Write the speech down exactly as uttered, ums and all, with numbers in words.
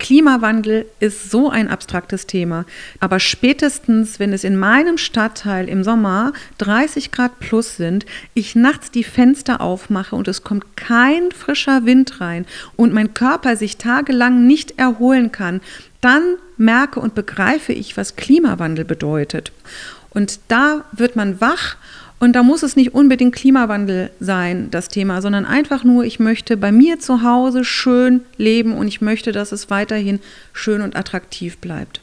Klimawandel ist so ein abstraktes Thema, aber spätestens, wenn es in meinem Stadtteil im Sommer dreißig Grad plus sind, ich nachts die Fenster aufmache und es kommt kein frischer Wind rein und mein Körper sich tagelang nicht erholen kann, dann merke und begreife ich, was Klimawandel bedeutet. Und da wird man wach. Und da muss es nicht unbedingt Klimawandel sein, das Thema, sondern einfach nur, ich möchte bei mir zu Hause schön leben und ich möchte, dass es weiterhin schön und attraktiv bleibt.